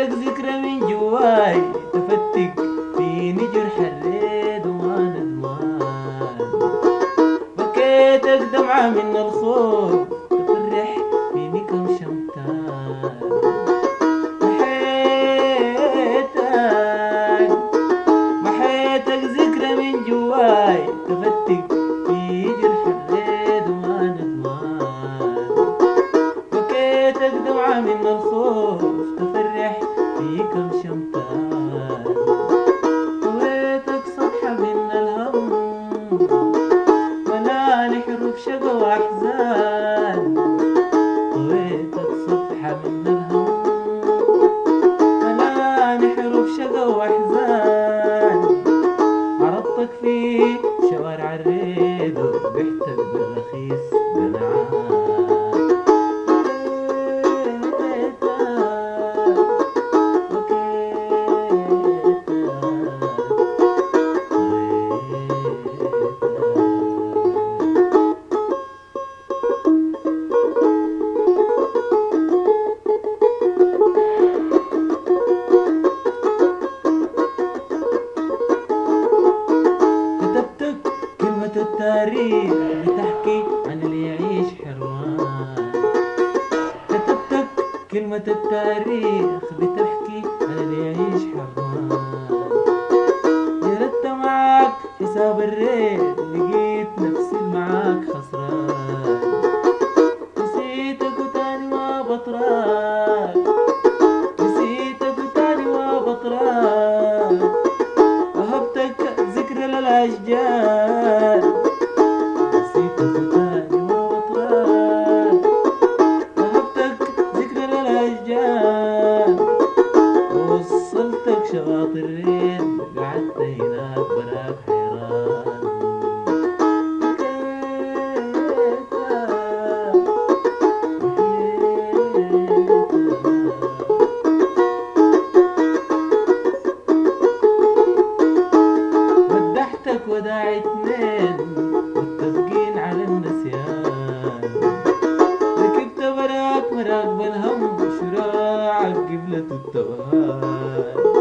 بكيتك ذكرى من جواي تفتك فيني جرح الريد وما ندمان. بكيتك دمعة من الخوف تفرح فيني كم شمتان. محيتك ذكرى من جواي تفتك في جرح الريد وما ندمان. بكيتك دمعة من الخوف تفرح في كم شمتان. طويتك صفحة من الهم ملاني حروف شقا واحزان. طويتك صفحة من الهم ملاني حروف شقا واحزان. عرضتك في شوارع الريد وبحتك بالرخيص قناعات. كلمة التاريخ بتحكي عن اللي يعيش حرمان. كتبتك كلمة التاريخ بتحكي عن اللي يعيش حرمان. جردت معاك حساب الريت لقيت نفسي معاك خسران. نسيتك وتاني ما بطراك. نسيتك وتاني ما بطراك. وهبتك ذكرى للأشجار. نسيتك وتاني ما بطراك. وهبتك ذكرى للأشجار. ووصلتك شواطئ الريد قعدت هناك براك حيران. ودحتك وداع اتنين متفقين على النسيان. ركبت براك مراكب الهم شراعك قبلة التوهان.